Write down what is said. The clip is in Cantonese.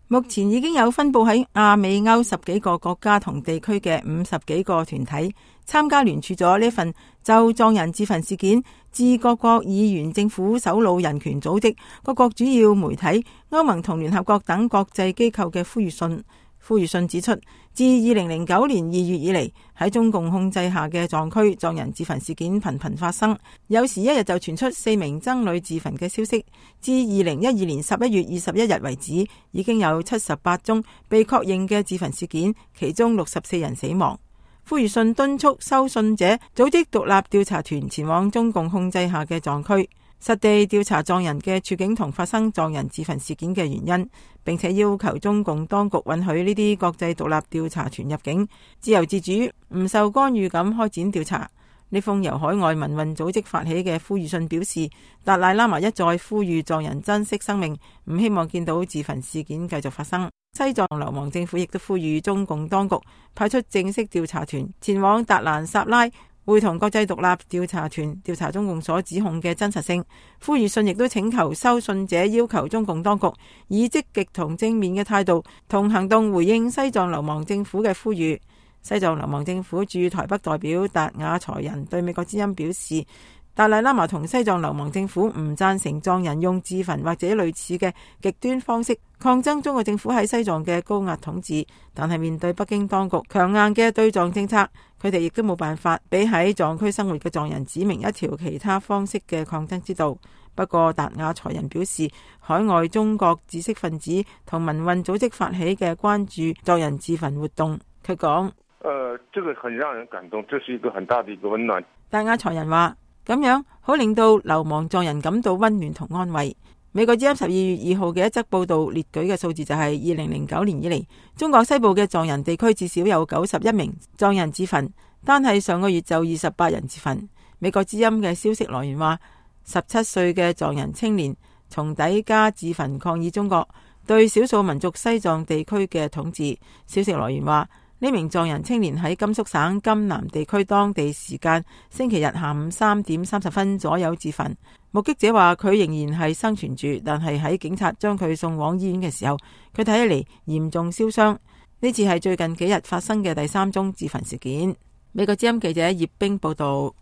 目前已經有分佈喺亞美歐10幾個國家同地區嘅50幾個團體參加聯署咗呢份就藏人自焚事件致各國議員、政府首腦、人權組織、各國主要媒體、歐盟同聯合國等國際機構嘅呼籲信。呼籲信指出，自2009年2月以嚟，喺中共控制下嘅藏區藏人自焚事件頻頻發生，有時一日就傳出4名僧侶自焚嘅消息。至2012年11月21日為止，已經有78宗被確認嘅自焚事件，其中64人死亡。呼籲信敦促收信者組織獨立調查團前往中共控制下嘅藏區，實地調查藏人嘅處境同發生藏人自焚事件嘅原因，並且要求中共當局允許呢啲國際獨立調查團入境，自由自主、唔受干預咁開展調查。呢封由海外民運組織發起嘅呼籲信表示，達賴喇嘛一再呼籲藏人珍惜生命，唔希望見到自焚事件繼續發生。西藏流亡政府亦都呼籲中共當局派出正式調查團前往達蘭薩拉，會同國際獨立調查團調查中共所指控嘅真實性。呼籲信亦都請求收信者要求中共當局以積極同正面嘅態度同行動回應西藏流亡政府嘅呼籲。西藏流亡政府駐台北代表達雅才仁對美國之音表示，達賴喇嘛同西藏流亡政府唔贊成藏人用自焚或者類似嘅極端方式抗爭中國政府喺西藏嘅高壓統治，但係面對北京當局強硬嘅對藏政策，佢哋亦都冇辦法俾喺藏區生活嘅藏人指明一條其他方式嘅抗爭之道。不過達雅才仁表示，海外中國知識分子同民運組織發起嘅關注藏人自焚活動，佢講： 這個很讓人感動，這是一個很大的一個溫暖。 達雅才仁話：咁樣好令到流亡藏人感到溫暖同安慰。美國之音12月2號嘅一則報道列舉嘅數字就係2009年以嚟，中國西部嘅藏人地區至少有91名藏人自焚，單係上個月就28人自焚。美國之音嘅消息來源話，17歲嘅藏人青年從底加自焚抗議中國對少數民族西藏地區嘅統治。消息來源話，呢名藏人青年喺甘肅省甘南地區當地時間星期日下午3點30分左右自焚。目擊者話佢仍然係生存住，但係喺警察將佢送往醫院嘅時候，佢睇起嚟嚴重燒傷。呢次係最近幾日發生嘅第3宗自焚事件。美國之音記者葉冰報道。